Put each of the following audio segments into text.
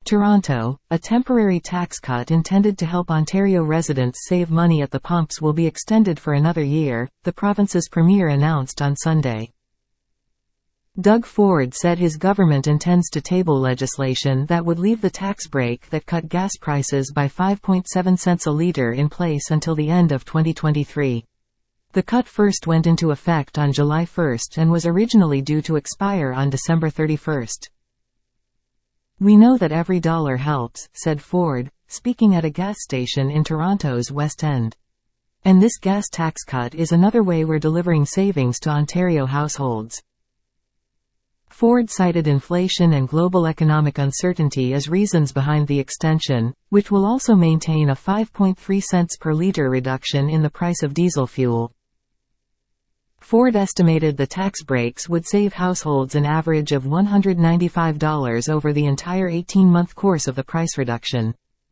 Toronto, a temporary tax cut intended to help Ontario residents save money at the pumps will be extended for another year, the province's premier announced on Sunday. Doug Ford said his government intends to table legislation that would leave the tax break that cut gas prices by 5.7 cents a litre in place until the end of 2023. The cut first went into effect on July 1 and was originally due to expire on December 31. "We know that every dollar helps," said Ford, speaking at a gas station in Toronto's West End. "And this gas tax cut is another way we're delivering savings to Ontario households." Ford cited inflation and global economic uncertainty as reasons behind the extension, which will also maintain a 5.3 cents per litre reduction in the price of diesel fuel. Ford estimated the tax breaks would save households an average of $195 over the entire 18-month course of the price reduction.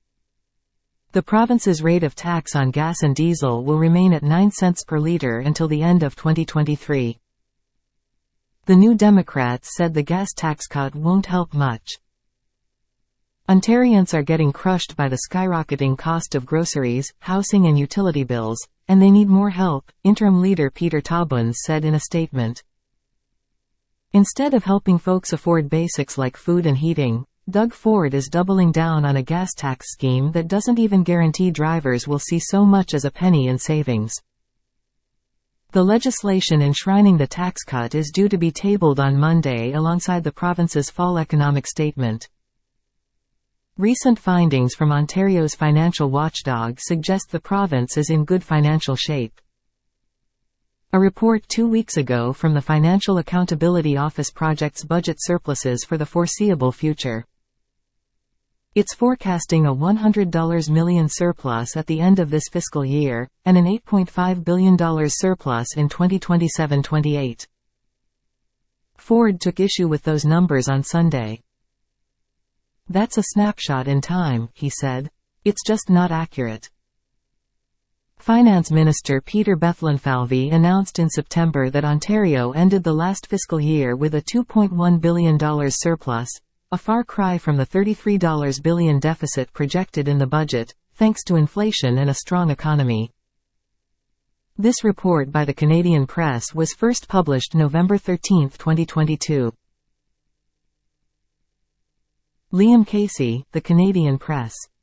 The province's rate of tax on gas and diesel will remain at 9 cents per litre until the end of 2023. The New Democrats said the gas tax cut won't help much. Ontarians are getting crushed by the skyrocketing cost of groceries, housing and utility bills, and they need more help, Interim Leader Peter Tabuns said in a statement. Instead of helping folks afford basics like food and heating, Doug Ford is doubling down on a gas tax scheme that doesn't even guarantee drivers will see so much as a penny in savings. The legislation enshrining the tax cut is due to be tabled on Monday alongside the province's fall economic statement. Recent findings from Ontario's financial watchdog suggest the province is in good financial shape. A report 2 weeks ago from the Financial Accountability Office projects budget surpluses for the foreseeable future. It's forecasting a $100 million surplus at the end of this fiscal year, and an $8.5 billion surplus in 2027-28. Ford took issue with those numbers on Sunday. "That's a snapshot in time," he said. "It's just not accurate." Finance Minister Peter Bethlenfalvy announced in September that Ontario ended the last fiscal year with a $2.1 billion surplus, a far cry from the $33 billion deficit projected in the budget, thanks to inflation and a strong economy. This report by the Canadian Press was first published November 13, 2022. Liam Casey, The Canadian Press.